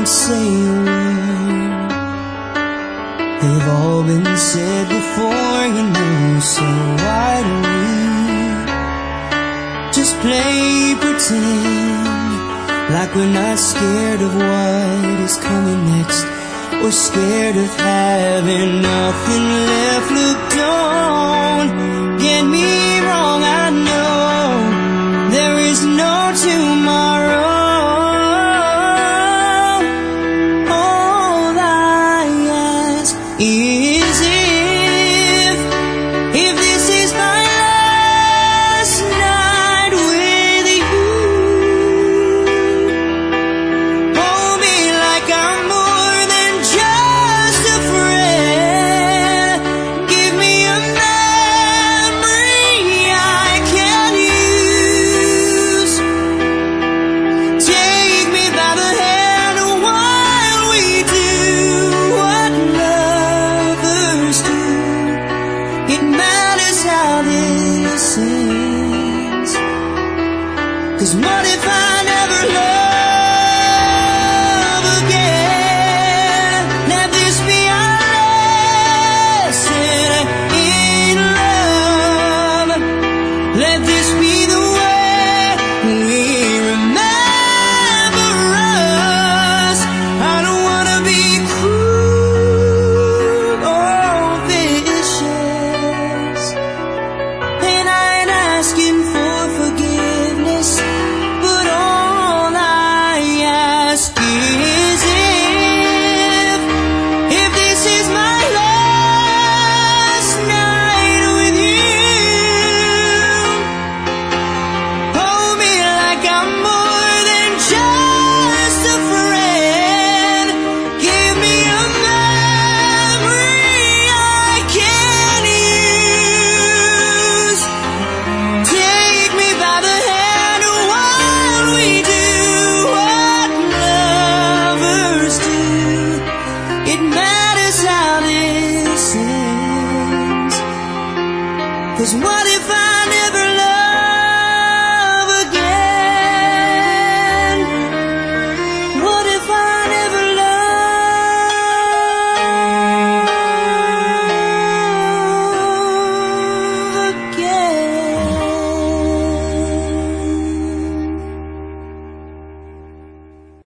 don't say a word. They've all been said before, you know, so why do we just play pretend, like we're not scared of what is coming next, or scared of having nothing left? Look, don't get me wrong, I know there is no tomorrow. All I ask is if this is my last night with you, hold me like I'm more than just a friend. Give me a memory I can use. Take me by the hand while we do what lovers do. It matters how this ends, 'cause what if I never love again? Let this be our lesson in love. Let this be